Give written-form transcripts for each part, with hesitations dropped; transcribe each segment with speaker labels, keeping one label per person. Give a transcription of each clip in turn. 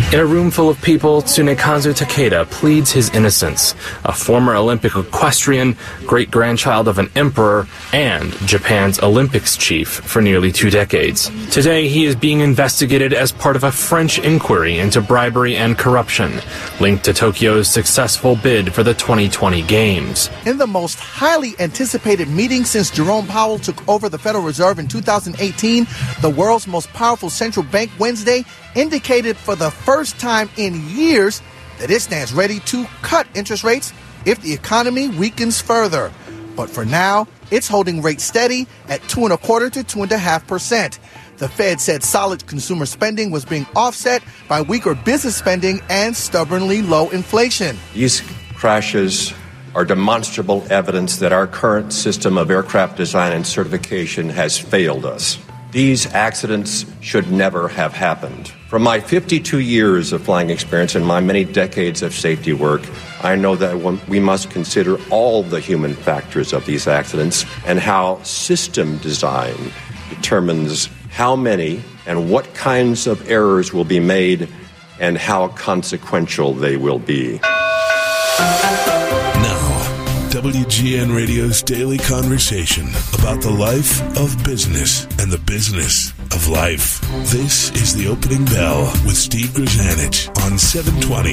Speaker 1: In a room full of people, Tsunekazu Takeda pleads his innocence, a former Olympic equestrian, great-grandchild of an emperor, and Japan's Olympics chief for nearly 2 decades. Today, he is being investigated as part of a French inquiry into bribery and corruption, linked to Tokyo's successful bid for the 2020 Games.
Speaker 2: In the most highly anticipated meeting since Jerome Powell took over the Federal Reserve in 2018, the world's most powerful central bank Wednesday indicated for the first time in years that it stands ready to cut interest rates if the economy weakens further. But for now, it's holding rates steady at 2.25% to 2.5%. The Fed said solid consumer spending was being offset by weaker business spending and stubbornly low inflation.
Speaker 3: These crashes are demonstrable evidence that our current system of aircraft design and certification has failed us. These accidents should never have happened. From my 52 years of flying experience and my many decades of safety work, I know that we must consider all the human factors of these accidents and how system design determines how many and what kinds of errors will be made and how consequential they will be.
Speaker 4: WGN Radio's daily conversation about the life of business and the business of life. This is The Opening Bell with Steve Grzanich on 720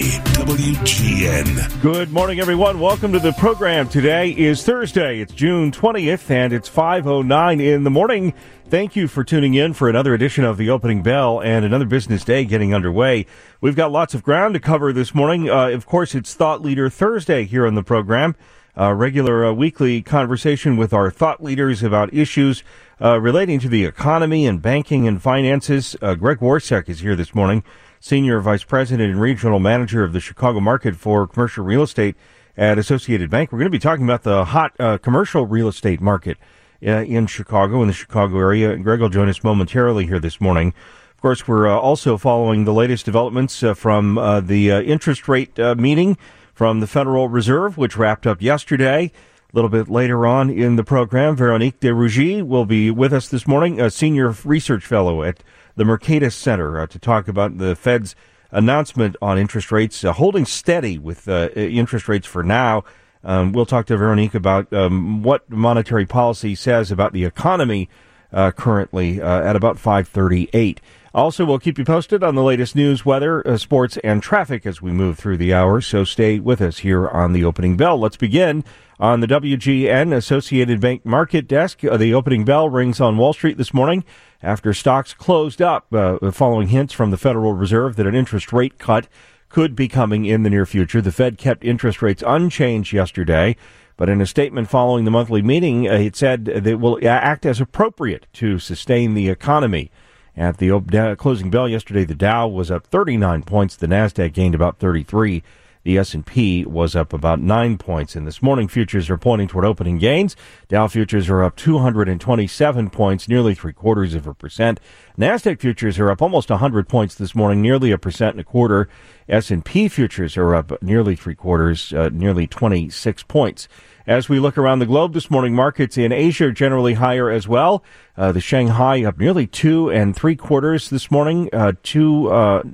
Speaker 4: WGN.
Speaker 5: Good morning, everyone. Welcome to the program. Today is Thursday. It's June 20th, and it's 5:09 in the morning. Thank you for tuning in for another edition of The Opening Bell and another business day getting underway. We've got lots of ground to cover this morning. Of course, it's Thought Leader Thursday here on the program. Regular weekly conversation with our thought leaders about issues relating to the economy and banking and finances. Greg Warsek is here this morning, Senior Vice President and Regional Manager of the Chicago market for commercial real estate at Associated Bank. We're going to be talking about the hot commercial real estate market in Chicago, in the Chicago area. And Greg will join us momentarily here this morning. Of course, we're also following the latest developments from the interest rate meeting from the Federal Reserve, which wrapped up yesterday. A little bit later on in the program, Veronique de Rougy will be with us this morning, a senior research fellow at the Mercatus Center, to talk about the Fed's announcement on interest rates, holding steady with interest rates for now. We'll talk to Veronique about what monetary policy says about the economy currently at about 5:38. Also, we'll keep you posted on the latest news, weather, sports, and traffic as we move through the hour, so stay with us here on The Opening Bell. Let's begin on the WGN Associated Bank market desk. The opening bell rings on Wall Street this morning after stocks closed up following hints from the Federal Reserve that an interest rate cut could be coming in the near future. The Fed kept interest rates unchanged yesterday, but in a statement following the monthly meeting, it said that it will act as appropriate to sustain the economy. At the closing bell yesterday, the Dow was up 39 points. The Nasdaq gained about 33. The S&P was up about 9 points. And this morning, futures are pointing toward opening gains. Dow futures are up 227 points, nearly 0.75%. Nasdaq futures are up almost 100 points this morning, nearly 1.25%. S&P futures are up nearly 0.75%, nearly 26 points. As we look around the globe this morning, markets in Asia are generally higher as well. The Shanghai up nearly 2 3/4 this morning, 2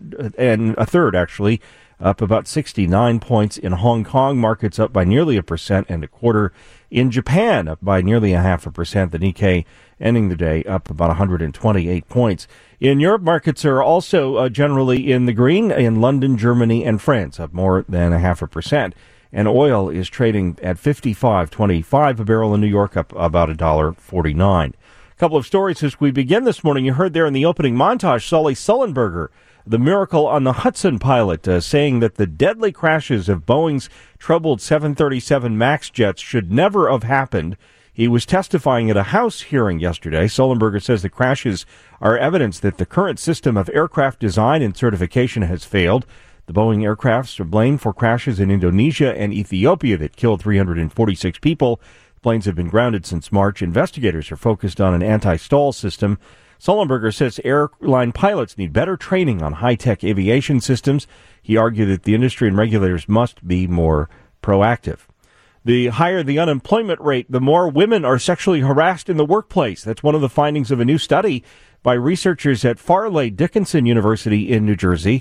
Speaker 5: 1/3 actually, up about 69 points. In Hong Kong, markets up by nearly 1.25%. In Japan, up by nearly 0.5%. The Nikkei ending the day up about 128 points. In Europe, markets are also generally in the green. In London, Germany, and France, up more than 0.5%. And oil is trading at $55.25 a barrel in New York, up about $1.49. A couple of stories as we begin this morning. You heard there in the opening montage, Sully Sullenberger, the miracle on the Hudson pilot, saying that the deadly crashes of Boeing's troubled 737 MAX jets should never have happened. He was testifying at a House hearing yesterday. Sullenberger says the crashes are evidence that the current system of aircraft design and certification has failed. The Boeing aircrafts are blamed for crashes in Indonesia and Ethiopia that killed 346 people. The planes have been grounded since March. Investigators are focused on an anti-stall system. Sullenberger says airline pilots need better training on high-tech aviation systems. He argued that the industry and regulators must be more proactive. The higher the unemployment rate, the more women are sexually harassed in the workplace. That's one of the findings of a new study by researchers at Farley Dickinson University in New Jersey.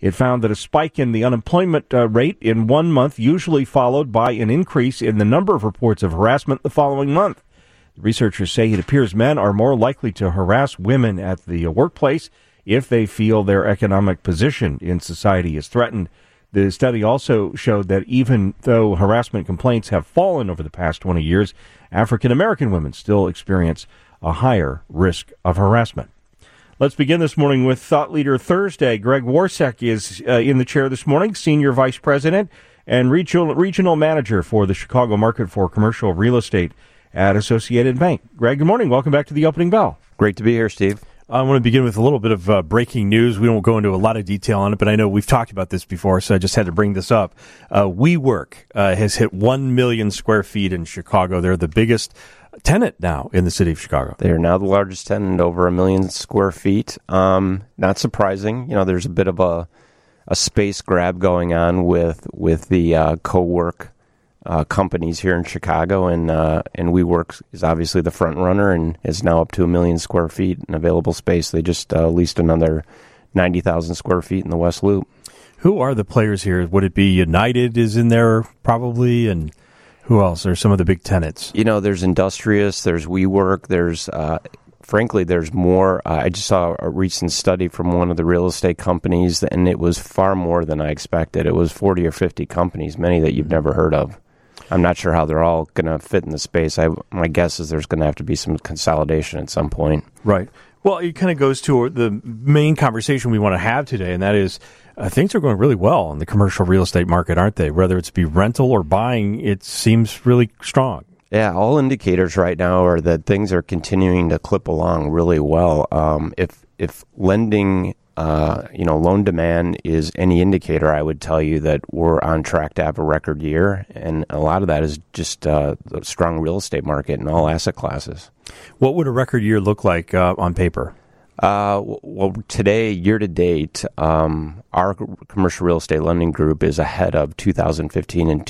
Speaker 5: It found that a spike in the unemployment rate in 1 month usually followed by an increase in the number of reports of harassment the following month. Researchers say it appears men are more likely to harass women at the workplace if they feel their economic position in society is threatened. The study also showed that even though harassment complaints have fallen over the past 20 years, African American women still experience a higher risk of harassment. Let's begin this morning with Thought Leader Thursday. Greg Warsek is in the chair this morning, Senior Vice President and Regional Manager for the Chicago Market for Commercial Real Estate at Associated Bank. Greg, good morning. Welcome back to the Opening Bell.
Speaker 6: Great to be here, Steve.
Speaker 7: I want to begin with a little bit of breaking news. We won't go into a lot of detail on it, but I know we've talked about this before, so I just had to bring this up. WeWork has hit 1 million square feet in Chicago. They're the biggest tenant now in the city of Chicago.
Speaker 6: They are now the largest tenant, over 1 million square feet. Not surprising. You know, there's a bit of a space grab going on with the co-work companies here in Chicago, and WeWork is obviously the front runner and is now up to 1 million square feet in available space. They just leased another 90,000 square feet in the West Loop.
Speaker 7: Who are the players here? Would it be United is in there probably, and who else? Are some of the big tenants?
Speaker 6: You know, there's Industrious, there's WeWork, there's frankly, there's more. I just saw a recent study from one of the real estate companies, and it was far more than I expected. It was 40 or 50 companies, many that you've never heard of. I'm not sure how they're all going to fit in the space. My guess is there's going to have to be some consolidation at some point.
Speaker 7: Right. Well, it kind of goes to the main conversation we want to have today, and that is things are going really well in the commercial real estate market, aren't they? Whether it's be rental or buying, it seems really strong.
Speaker 6: Yeah, all indicators right now are that things are continuing to clip along really well. If lending, loan demand is any indicator, I would tell you that we're on track to have a record year, and a lot of that is just the strong real estate market in all asset classes.
Speaker 7: What would a record year look like on paper?
Speaker 6: Well, today, year to date, our commercial real estate lending group is ahead of 2015 and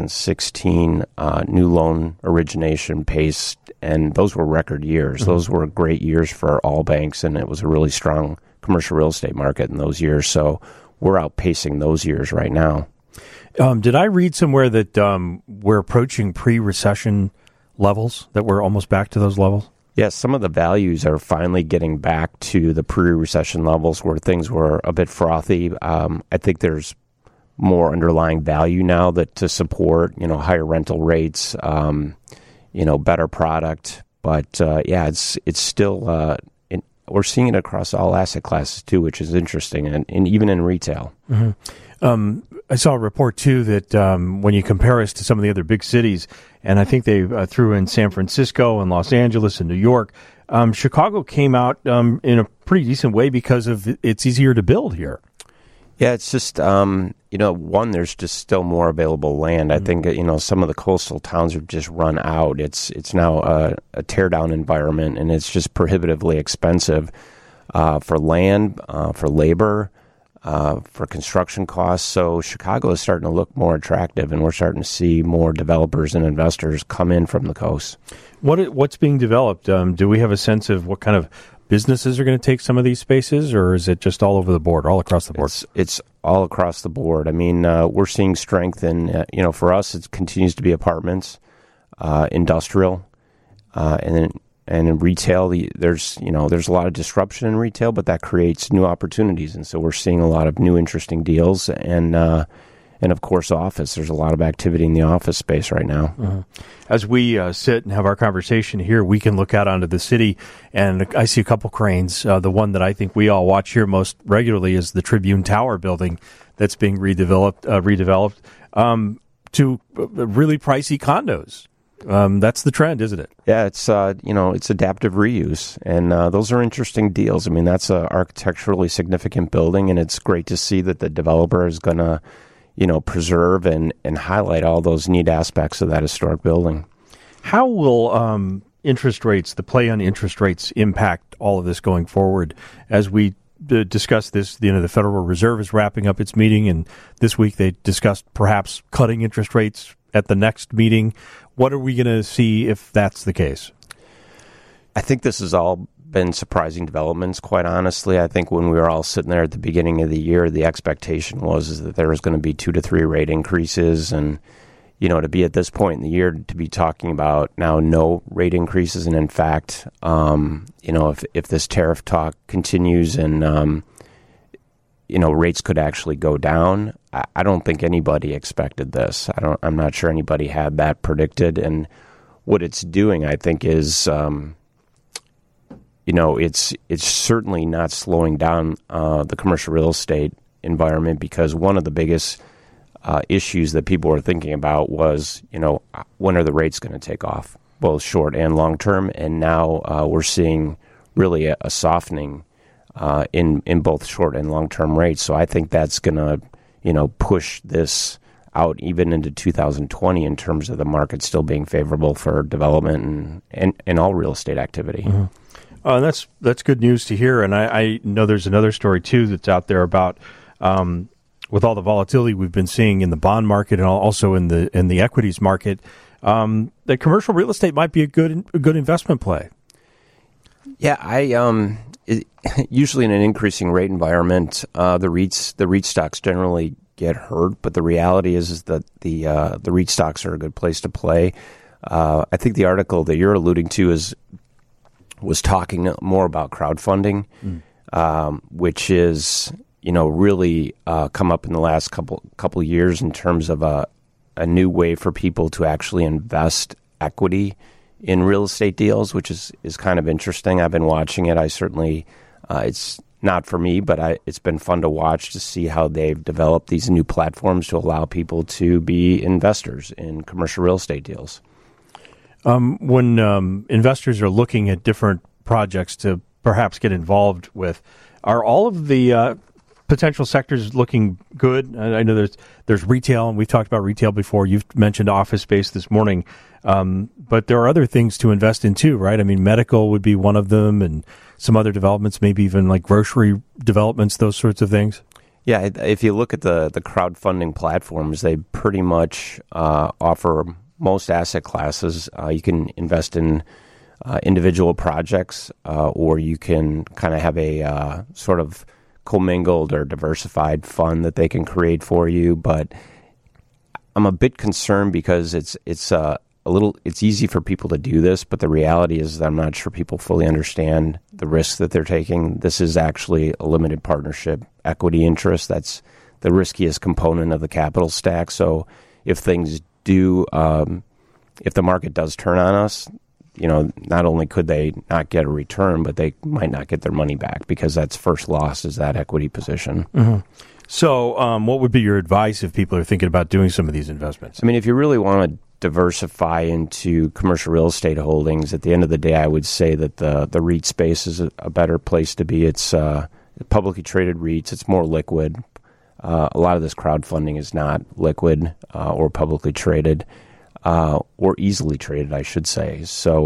Speaker 6: 2016 new loan origination pace, and those were record years. Mm-hmm. Those were great years for all banks, and it was a really strong commercial real estate market in those years. So we're outpacing those years right now.
Speaker 7: Did I read somewhere that we're approaching pre-recession levels, that we're almost back to those levels?
Speaker 6: Yes, some of the values are finally getting back to the pre-recession levels where things were a bit frothy. I think there's more underlying value now that to support, higher rental rates, better product. But it's still we're seeing it across all asset classes too, which is interesting, and even in retail.
Speaker 7: Mm-hmm. I saw a report too that when you compare us to some of the other big cities, and I think they threw in San Francisco and Los Angeles and New York, Chicago came out in a pretty decent way because of it's easier to build here.
Speaker 6: Yeah, it's just, one, there's just still more available land. I think, some of the coastal towns have just run out. It's now a tear-down environment, and it's just prohibitively expensive for land, for labor, for construction costs. So Chicago is starting to look more attractive, and we're starting to see more developers and investors come in from the coast.
Speaker 7: What's being developed? Do we have a sense of what kind of businesses are going to take some of these spaces, or is it just all over the board, all across the board?
Speaker 6: It's all across the board. I mean, we're seeing strength in, for us, it continues to be apartments, industrial, and in retail. There's a lot of disruption in retail, but that creates new opportunities, and so we're seeing a lot of new interesting deals, and of course, office. There's a lot of activity in the office space right now.
Speaker 7: Uh-huh. As we sit and have our conversation here, we can look out onto the city, and I see a couple cranes. The one that I think we all watch here most regularly is the Tribune Tower building that's being redeveloped to really pricey condos. That's the trend, isn't it?
Speaker 6: Yeah, it's adaptive reuse, and those are interesting deals. I mean, that's an architecturally significant building, and it's great to see that the developer is going to preserve and highlight all those neat aspects of that historic building.
Speaker 7: How will interest rates, the play on interest rates, impact all of this going forward? As we discussed this, the Federal Reserve is wrapping up its meeting, and this week they discussed perhaps cutting interest rates at the next meeting. What are we going to see if that's the case?
Speaker 6: I think this is all been surprising developments, quite honestly. I think when we were all sitting there at the beginning of the year, the expectation was that there was going to be 2 to 3 rate increases. And, to be at this point in the year, to be talking about now no rate increases. And in fact, if this tariff talk continues and, rates could actually go down, I don't think anybody expected this. I'm not sure anybody had that predicted. And what it's doing, I think, is... it's certainly not slowing down the commercial real estate environment, because one of the biggest issues that people were thinking about was, when are the rates going to take off, both short and long term? And now we're seeing really a softening in both short and long term rates. So I think that's going to, push this out even into 2020 in terms of the market still being favorable for development and all real estate activity.
Speaker 7: Mm-hmm. That's good news to hear. And I know there's another story, too, that's out there about with all the volatility we've been seeing in the bond market and also in the equities market, that commercial real estate might be a good investment play.
Speaker 6: Yeah, usually in an increasing rate environment, the REIT stocks generally get hurt. But the reality is that the REIT stocks are a good place to play. I think the article that you're alluding to was talking more about crowdfunding, which is, really come up in the last couple of years in terms of a new way for people to actually invest equity in real estate deals, which is kind of interesting. I've been watching it. I certainly, it's not for me, but it's been fun to watch to see how they've developed these new platforms to allow people to be investors in commercial real estate deals.
Speaker 7: When investors are looking at different projects to perhaps get involved with, are all of the potential sectors looking good? I know there's retail, and we've talked about retail before. You've mentioned office space this morning, but there are other things to invest in too, right? I mean, medical would be one of them, and some other developments, maybe even like grocery developments, those sorts of things.
Speaker 6: Yeah, if you look at the crowdfunding platforms, they pretty much offer most asset classes. You can invest in individual projects, or you can kind of have a sort of commingled or diversified fund that they can create for you. But I'm a bit concerned because it's easy for people to do this, but the reality is that I'm not sure people fully understand the risks that they're taking. This is actually a limited partnership equity interest. That's the riskiest component of the capital stack. So if things do, if the market does turn on us, not only could they not get a return, but they might not get their money back, because that's first loss is that equity position.
Speaker 7: Mm-hmm. So what would be your advice if people are thinking about doing some of these investments?
Speaker 6: I mean, if you really want to diversify into commercial real estate holdings, at the end of the day, I would say that the REIT space is a better place to be. It's publicly traded REITs. It's more liquid. A lot of this crowdfunding is not liquid or publicly traded. Or easily traded, I should say. So,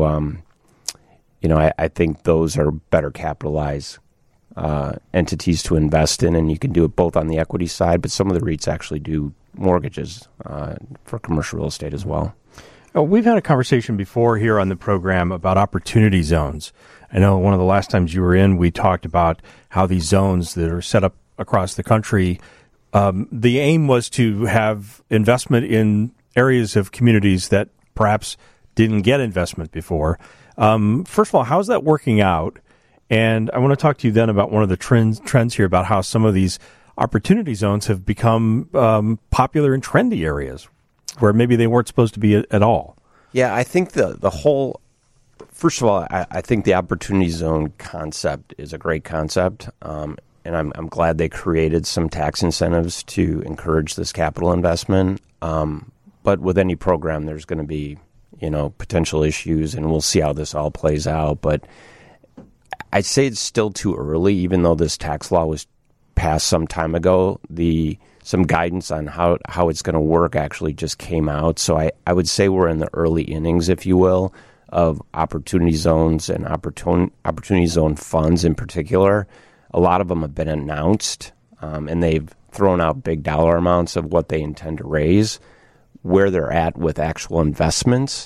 Speaker 6: I think those are better capitalized entities to invest in, and you can do it both on the equity side, but some of the REITs actually do mortgages for commercial real estate as well.
Speaker 7: We've had a conversation before here on the program about opportunity zones. I know one of the last times you were in, we talked about how these zones that are set up across the country, the aim was to have investment in areas of communities that perhaps didn't get investment before. First of all, how's that working out? And I want to talk to you then about one of the trends here about how some of these opportunity zones have become popular and trendy areas where maybe they weren't supposed to be at all.
Speaker 6: Yeah, I think the whole, first of all, I think the opportunity zone concept is a great concept. And I'm glad they created some tax incentives to encourage this capital investment. But with any program, there's going to be, potential issues, and we'll see how this all plays out. But I'd say it's still too early, even though this tax law was passed some time ago. Some guidance on how it's going to work actually just came out. So I would say we're in the early innings, if you will, of opportunity zones and opportunity zone funds in particular. A lot of them have been announced, and they've thrown out big dollar amounts of what they intend to raise. Where they're at with actual investments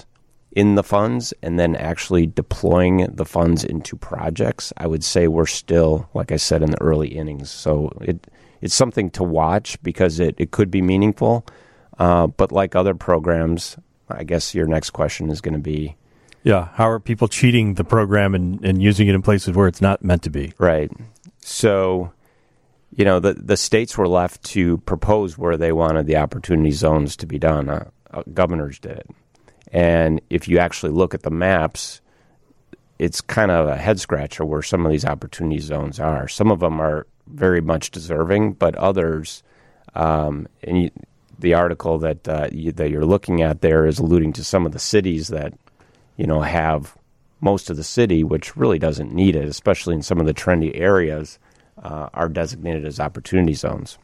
Speaker 6: in the funds and then actually deploying the funds into projects, I would say we're still, like I said, in the early innings. So it's something to watch because it could be meaningful. But like other programs, I guess your next question is going to be,
Speaker 7: how are people cheating the program and using it in places where it's not meant to be?
Speaker 6: Right. So, the states were left to propose where they wanted the opportunity zones to be done. Governors did it. And if you actually look at the maps, it's kind of a head-scratcher where some of these opportunity zones are. Some of them are very much deserving, but others, the article that you're looking at there is alluding to some of the cities that have most of the city, which really doesn't need it, especially in some of the trendy areas, are designated as opportunity zones.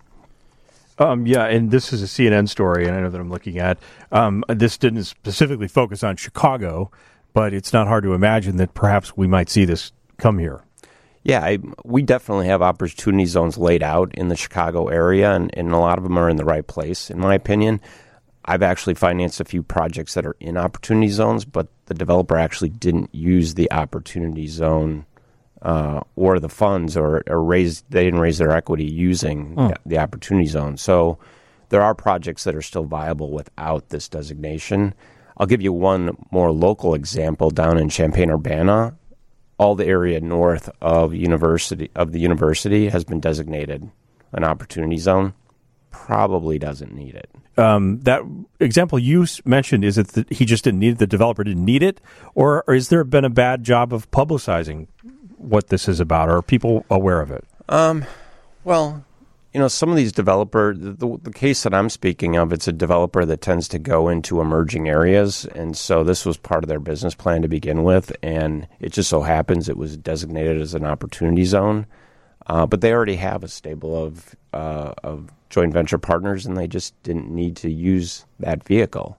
Speaker 7: And this is a CNN story, and I know that I'm looking at. This didn't specifically focus on Chicago, but it's not hard to imagine that perhaps we might see this come here.
Speaker 6: Yeah, we definitely have opportunity zones laid out in the Chicago area, and a lot of them are in the right place, in my opinion. I've actually financed a few projects that are in opportunity zones, but the developer actually didn't use the opportunity zone or the funds or they didn't raise their equity using the opportunity zone. So there are projects that are still viable without this designation. I'll give you one more local example down in Champaign-Urbana. All the area north of the university has been designated an opportunity zone. Probably doesn't need it.
Speaker 7: That example you mentioned, is it that he just didn't need it, the developer didn't need it, or has there been a bad job of publicizing what this is about, or are people aware of it?
Speaker 6: Well, some of these developers, the case that I'm speaking of, it's a developer that tends to go into emerging areas, and so this was part of their business plan to begin with, and it just so happens it was designated as an opportunity zone. But they already have a stable of joint venture partners, and they just didn't need to use that vehicle.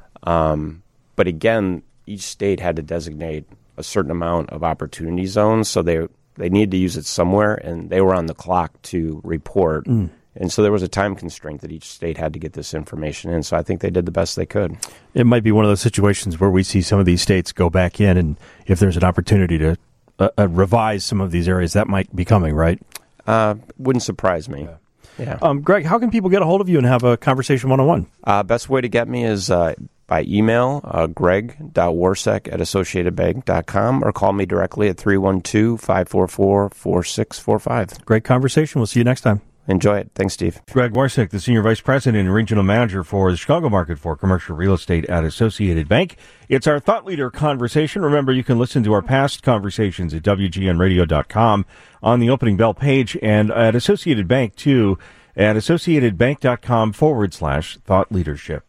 Speaker 6: But again, each state had to designate a certain amount of opportunity zones, so they needed to use it somewhere, and they were on the clock to report. And so there was a time constraint that each state had to get this information in, so I think they did the best they could. It
Speaker 7: might be one of those situations where we see some of these states go back in, and if there's an opportunity to revise some of these areas, that might be coming, right?
Speaker 6: Wouldn't surprise me. Yeah.
Speaker 7: Greg, how can people get a hold of you and have a conversation one-on-one?
Speaker 6: Best way to get me is by email, greg.warsek@associatedbank.com, or call me directly at 312-544-4645.
Speaker 7: Great conversation. We'll see you next time.
Speaker 6: Enjoy it. Thanks, Steve.
Speaker 5: Greg Warsek, the Senior Vice President and Regional Manager for the Chicago market for commercial real estate at Associated Bank. It's our Thought Leader conversation. Remember, you can listen to our past conversations at WGNradio.com, on the Opening Bell page, and at Associated Bank, too, at associatedbank.com/Thought Leadership.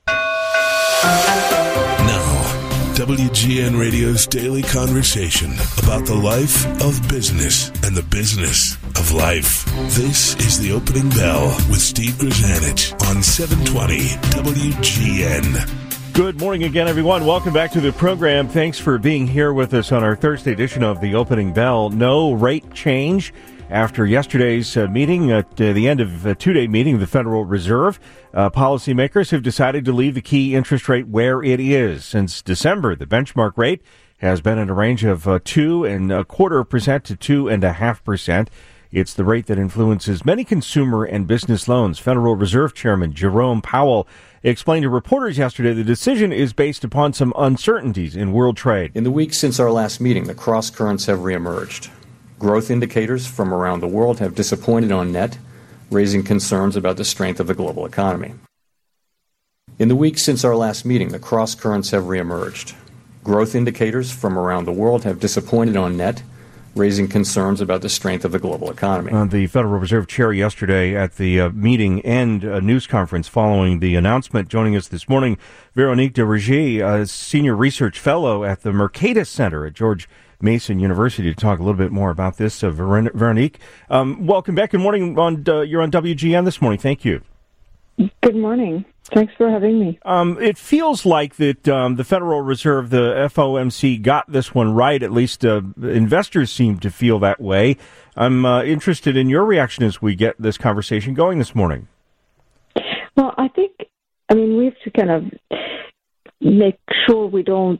Speaker 4: Now, WGN Radio's daily conversation about the life of business and the business of life. This is the Opening Bell with Steve Grzanich on 720 WGN.
Speaker 5: Good morning again, everyone. Welcome back to the program. Thanks for being here with us on our Thursday edition of the Opening Bell. No rate change after yesterday's meeting, at the end of a two-day meeting of the Federal Reserve. Policymakers have decided to leave the key interest rate where it is. Since December, the benchmark rate has been in a range of 2.25% to 2.5%. It's the rate that influences many consumer and business loans. Federal Reserve Chairman Jerome Powell explained to reporters yesterday the decision is based upon some uncertainties in world trade.
Speaker 8: In the weeks since our last meeting, the cross currents have reemerged. Growth indicators from around the world have disappointed on net, raising concerns about the strength of the global economy. In the weeks since our last meeting, the cross currents have reemerged. Growth indicators from around the world have disappointed on net, raising concerns about the strength of the global economy.
Speaker 5: The Federal Reserve Chair yesterday at the meeting and news conference following the announcement. Joining us this morning, Veronique de Rougy, a Senior Research Fellow at the Mercatus Center at George Mason University, to talk a little bit more about this. Veronique, welcome back. Good morning. You're on WGN this morning. Thank you.
Speaker 9: Good morning. Thanks for having me.
Speaker 5: It feels like that the Federal Reserve, the FOMC, got this one right. At least investors seem to feel that way. I'm interested in your reaction as we get this conversation going this morning.
Speaker 9: Well, we have to kind of make sure we don't.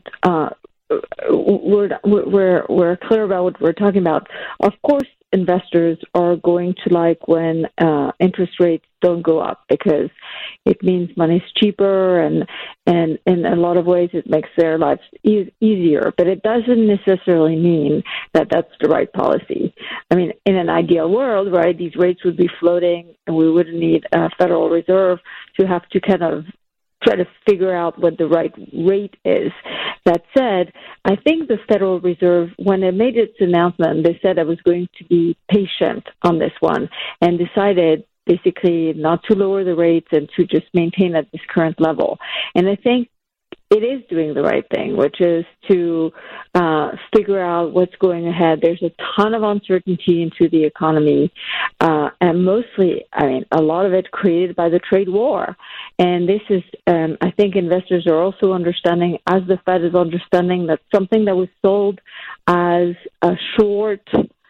Speaker 9: We're clear about what we're talking about. Of course, investors are going to like when interest rates don't go up, because it means money's cheaper, and in a lot of ways it makes their lives easier. But it doesn't necessarily mean that that's the right policy. I mean, in an ideal world, right, these rates would be floating, and we wouldn't need a Federal Reserve to have to kind of try to figure out what the right rate is. That said, I think the Federal Reserve, when it made its announcement, they said it was going to be patient on this one and decided basically not to lower the rates and to just maintain at this current level. And I think it is doing the right thing, which is to figure out what's going ahead. There's a ton of uncertainty into the economy, and mostly, I mean, a lot of it created by the trade war. And this is, I think investors are also understanding, as the Fed is understanding, that something that was sold as a short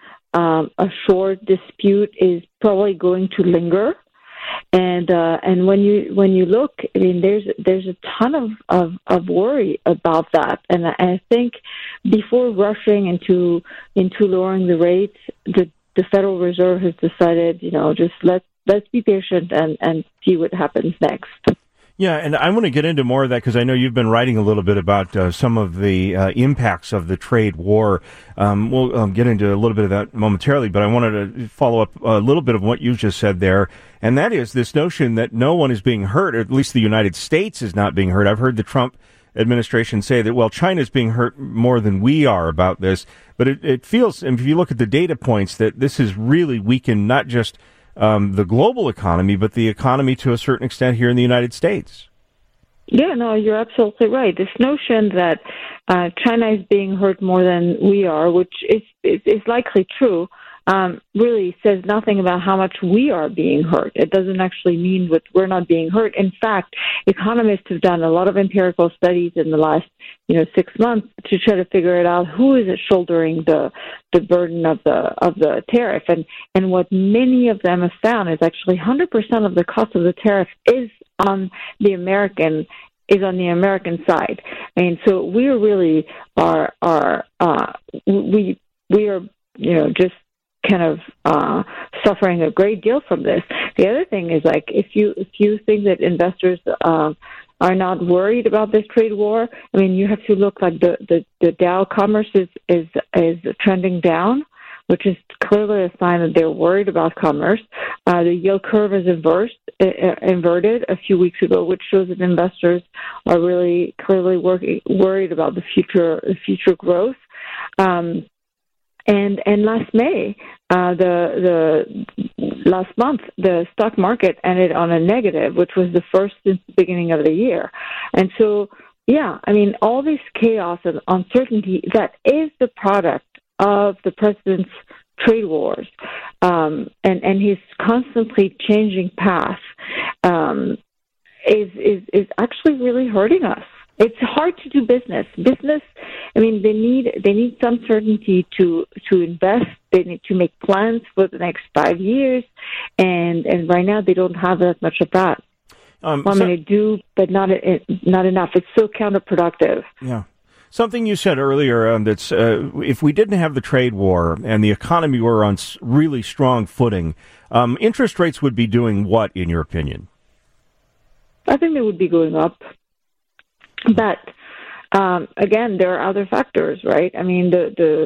Speaker 9: dispute is probably going to linger. And when you look, I mean, there's a ton of worry about that, and I think before rushing into lowering the rates, the Federal Reserve has decided, just let's be patient and see what happens next.
Speaker 5: Yeah, and I want to get into more of that because I know you've been writing a little bit about some of the impacts of the trade war. We'll get into a little bit of that momentarily, but I wanted to follow up a little bit of what you just said there, and that is this notion that no one is being hurt, or at least the United States is not being hurt. I've heard the Trump administration say that, well, China's being hurt more than we are about this, but it feels, if you look at the data points, that this has really weakened not just the global economy, but the economy to a certain extent here in the United States.
Speaker 9: Yeah, no, you're absolutely right. This notion that China is being hurt more than we are, which is likely true, really says nothing about how much we are being hurt. It doesn't actually mean that we're not being hurt. In fact, economists have done a lot of empirical studies in the last 6 months to try to figure it out, who is shouldering the burden of the tariff. And what many of them have found is actually 100% of the cost of the tariff is on the American side. I mean, so we really are we are just kind of suffering a great deal from this. The other thing is, like, if you think that investors are not worried about this trade war, I mean, you have to look like the Dow Commerce is trending down, which is clearly a sign that they're worried about commerce. The yield curve is inverted a few weeks ago, which shows that investors are really clearly worried about the future growth. And last May, the last month, the stock market ended on a negative, which was the first since the beginning of the year. And so, yeah, I mean, all this chaos and uncertainty that is the product of the president's trade wars, and his constantly changing path, is actually really hurting us. It's hard to do business. I mean, they need some certainty to invest. They need to make plans for the next 5 years, and right now they don't have that much of that. They do, but not enough. It's so counterproductive.
Speaker 5: Yeah. Something you said earlier, that's if we didn't have the trade war and the economy were on really strong footing, interest rates would be doing what, in your opinion?
Speaker 9: I think they would be going up. But again, there are other factors, right? I mean, we're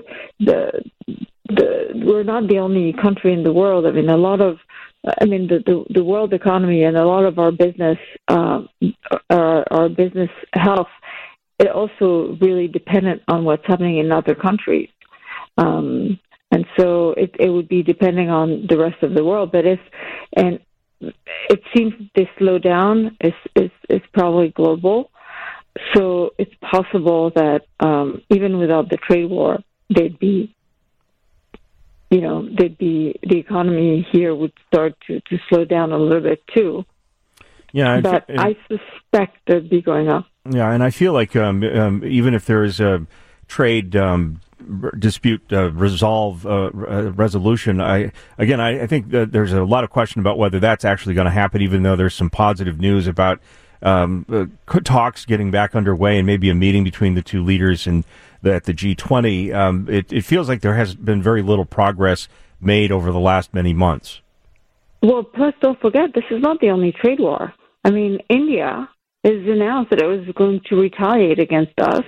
Speaker 9: not the only country in the world. I mean, the world economy and a lot of our business, our business health, it also really dependent on what's happening in other countries. And so it would be depending on the rest of the world. But it seems this slowdown is probably global. So it's possible that even without the trade war, the economy here would start to slow down a little bit too. Yeah, but I suspect they'd be going up.
Speaker 5: Yeah, and I feel like even if there is a trade dispute resolution, I think that there's a lot of question about whether that's actually going to happen, even though there's some positive news about talks getting back underway and maybe a meeting between the two leaders at the G20, it feels like there has been very little progress made over the last many months.
Speaker 9: Well, plus don't forget, this is not the only trade war. I mean, India has announced that it was going to retaliate against us.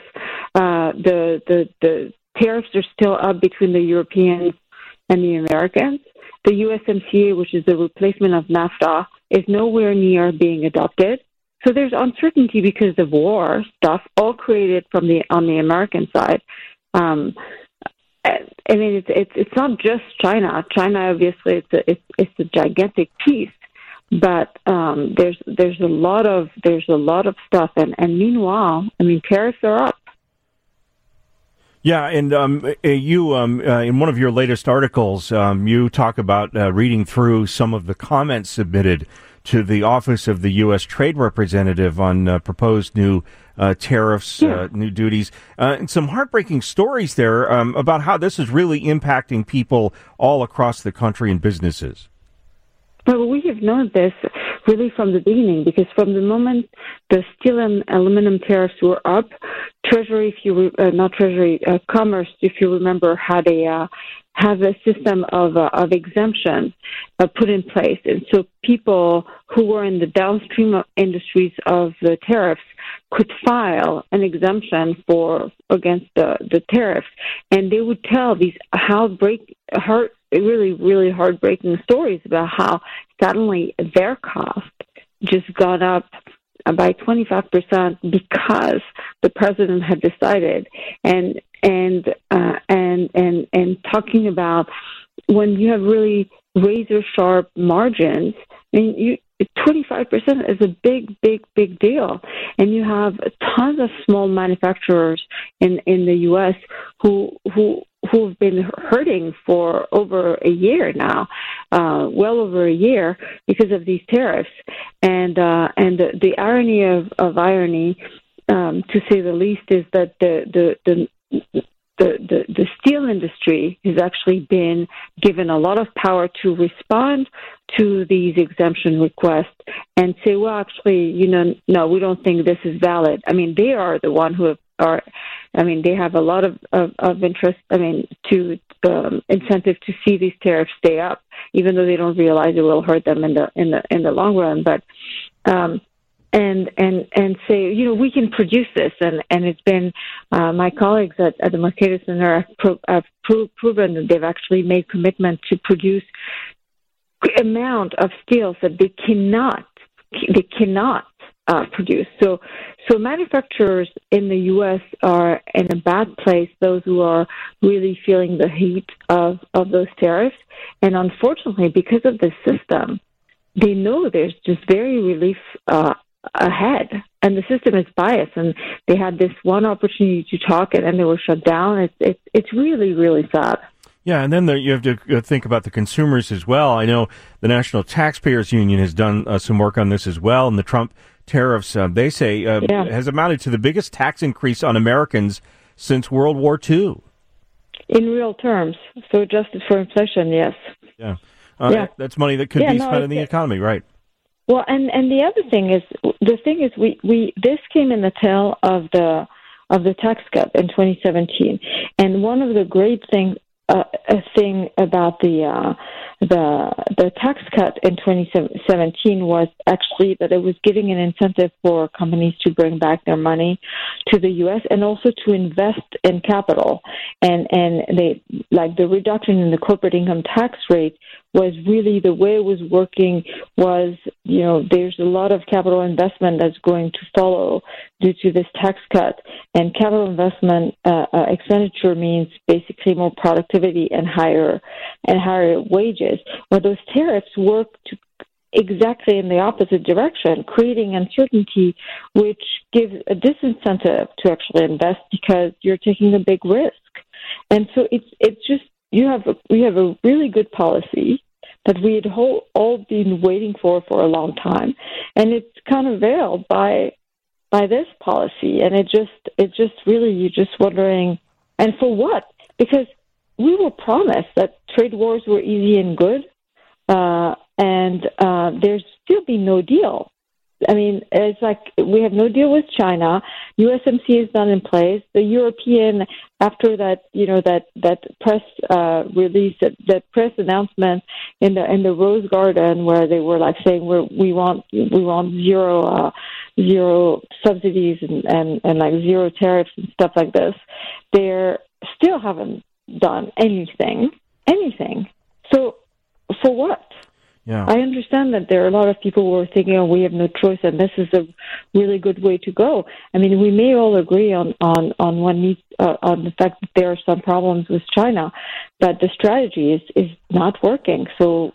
Speaker 9: The tariffs are still up between the Europeans and the Americans. The USMCA, which is the replacement of NAFTA, is nowhere near being adopted. So there's uncertainty because of war stuff, all created on the American side. I mean, it's not just China. China, obviously, it's a gigantic piece, but there's a lot of stuff, and meanwhile, I mean, tariffs are up.
Speaker 5: Yeah, and you, in one of your latest articles, you talk about reading through some of the comments submitted to the Office of the U.S. Trade Representative on proposed new tariffs, new duties, and some heartbreaking stories there about how this is really impacting people all across the country and businesses.
Speaker 9: Well, we have known this really from the beginning, because from the moment the steel and aluminum tariffs were up, Commerce, if you remember, had a system of exemption put in place, and so people who were in the downstream industries of the tariffs could file an exemption against the tariffs, and they would tell these really heartbreaking stories about how suddenly their cost just got up by 25% because the president had decided, and talking about when you have really razor sharp margins, I mean, 25% is a big deal, and you have tons of small manufacturers in the U.S. who've been hurting for over a year now, well over a year, because of these tariffs. And the irony of irony, to say the least, is that the steel industry has actually been given a lot of power to respond to these exemption requests and say, well, actually, no, we don't think this is valid. I mean, they are the one they have a lot of interest, incentive to see these tariffs stay up, even though they don't realize it will hurt them in the long run. But, and say, we can produce this, and it's been my colleagues at the Mercator Center have proven that they've actually made commitment to produce amount of steels that they cannot produce. So manufacturers in the U.S. are in a bad place, those who are really feeling the heat of those tariffs. And unfortunately, because of the system, they know there's just very relief ahead, and the system is biased, and they had this one opportunity to talk, and then they were shut down. It's really, really sad.
Speaker 5: Yeah, and then you have to think about the consumers as well. I know the National Taxpayers Union has done some work on this as well, and the Trump tariffs, they say, has amounted to the biggest tax increase on Americans since World War II.
Speaker 9: In real terms, so adjusted for inflation, yes.
Speaker 5: Yeah, that's money that could be spent in the economy, right?
Speaker 9: Well, and the other thing is, we this came in the tail of the tax cut in 2017, and one of the great things about the tax cut in 2017 was actually that it was giving an incentive for companies to bring back their money to the U.S. and also to invest in capital, and they, like, the reduction in the corporate income tax rate was really the way it was working was, there's a lot of capital investment that's going to follow due to this tax cut. And capital investment expenditure means basically more productivity and higher wages. Well, those tariffs work exactly in the opposite direction, creating uncertainty, which gives a disincentive to actually invest because you're taking a big risk. And so it's just, we have a really good policy that we had all been waiting for a long time, and it's kind of veiled by this policy, and it's just really, you're just wondering, and for what? Because we were promised that trade wars were easy and good, and there's still been no deal. I mean, it's like we have no deal with China. USMCA is not in place. The European, after that, that press release, that press announcement in the Rose Garden, where they were like saying we want zero subsidies and like zero tariffs and stuff like this, they still haven't done anything. So for what?
Speaker 5: Yeah.
Speaker 9: I understand that there are a lot of people who are thinking, we have no choice, and this is a really good way to go. I mean, we may all agree on the fact that there are some problems with China, but the strategy is not working. So,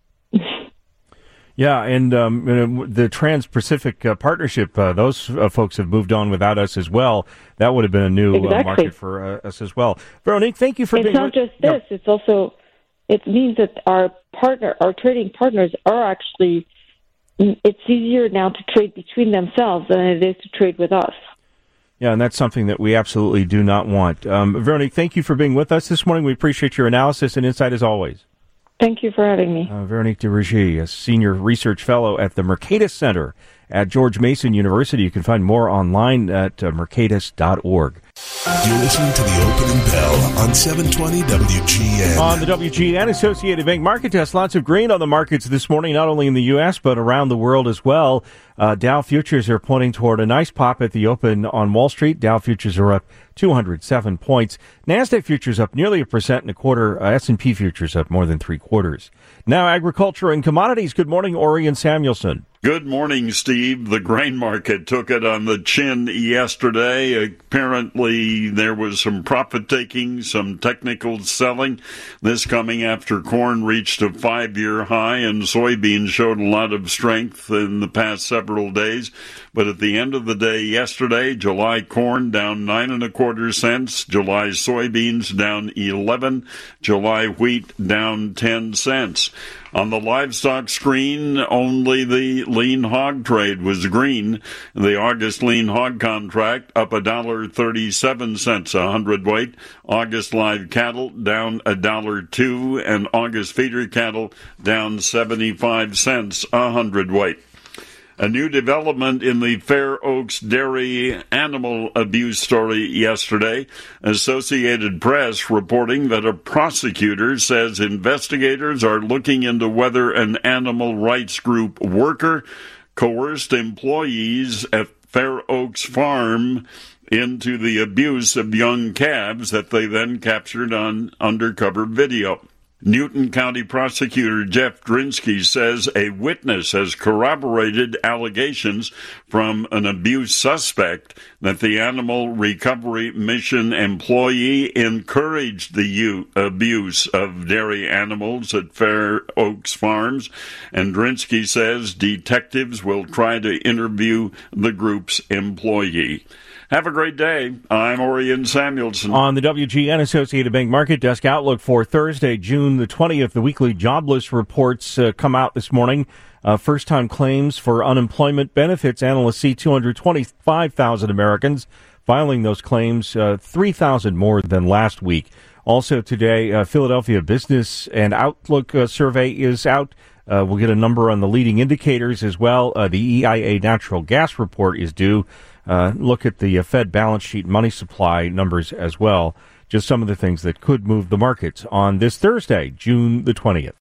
Speaker 5: yeah, and the Trans-Pacific Partnership, those folks have moved on without us as well. That would have been a new market for us as well. Veronique, thank you for being.
Speaker 9: It's not just this; it's also. It means that our trading partners are actually, it's easier now to trade between themselves than it is to trade with us.
Speaker 5: Yeah, and that's something that we absolutely do not want. Veronique, thank you for being with us this morning. We appreciate your analysis and insight as always.
Speaker 9: Thank you for having me.
Speaker 5: Veronique de Rugy, a senior research fellow at the Mercatus Center at George Mason University. You can find more online at mercatus.org.
Speaker 4: You're listening to the Opening Bell on 720 WGN.
Speaker 5: On the WGN Associated Bank Market Desk, lots of green on the markets this morning, not only in the U.S., but around the world as well. Dow futures are pointing toward a nice pop at the open on Wall Street. Dow futures are up 207 points. NASDAQ futures up nearly 1.25%. S&P futures up more than 3/4. Now, agriculture and commodities. Good morning, Orion Samuelson.
Speaker 10: Good morning, Steve. The grain market took it on the chin yesterday. Apparently, there was some profit-taking, some technical selling. This coming after corn reached a 5-year high, and soybeans showed a lot of strength in the past several days. But at the end of the day yesterday, July corn down 9.25 cents, July soybeans down 11, July wheat down 10 cents. On the livestock screen, only the lean hog trade was green. The August lean hog contract up $1.37 a hundredweight. August live cattle down $1.02, and August feeder cattle down 75 cents a hundredweight. A new development in the Fair Oaks dairy animal abuse story yesterday. Associated Press reporting that a prosecutor says investigators are looking into whether an animal rights group worker coerced employees at Fair Oaks Farm into the abuse of young calves that they then captured on undercover video. Newton County Prosecutor Jeff Drinsky says a witness has corroborated allegations from an abuse suspect that the Animal Recovery Mission employee encouraged the abuse of dairy animals at Fair Oaks Farms, and Drinsky says detectives will try to interview the group's employee. Have a great day. I'm Orion Samuelson.
Speaker 5: On the WGN Associated Bank Market Desk outlook for Thursday, June the 20th, the weekly jobless reports come out this morning. First-time claims for unemployment benefits. Analysts see 225,000 Americans filing those claims, 3,000 more than last week. Also today, Philadelphia Business and Outlook survey is out. We'll get a number on the leading indicators as well. The EIA natural gas report is due. Look at the Fed balance sheet money supply numbers as well. Just some of the things that could move the markets on this Thursday, June the 20th.